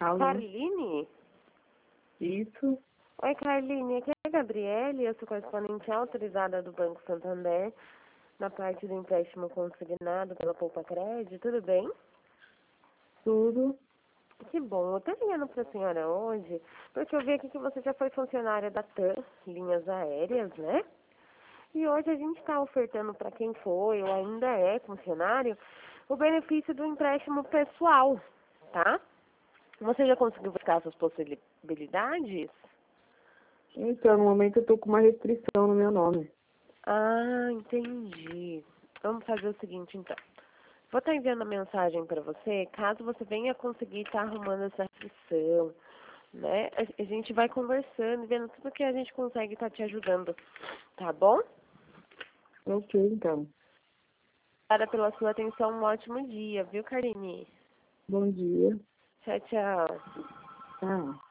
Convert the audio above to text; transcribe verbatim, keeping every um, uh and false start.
Alô? Carline? Isso. Oi, Carline, aqui é a Gabriele, eu sou correspondente autorizada do Banco Santander, na parte do empréstimo consignado pela Poupa Crédito, tudo bem? Tudo. Que bom, eu tô ligando pra senhora hoje, porque eu vi aqui que você já foi funcionária da TAM, Linhas Aéreas, né? E hoje a gente está ofertando para quem foi ou ainda é funcionário o benefício do empréstimo pessoal, tá? Você já conseguiu buscar suas possibilidades? Então, no momento eu tô com uma restrição no meu nome. Ah, entendi. Vamos fazer o seguinte, então. Vou estar enviando a mensagem para você, caso você venha conseguir estar arrumando essa restrição, né? A a gente vai conversando, vendo tudo que a gente consegue estar te ajudando, tá bom? Ok, então. Obrigada pela sua atenção, um ótimo dia, viu, Karine? Bom dia. Tchau, tchau. Ah.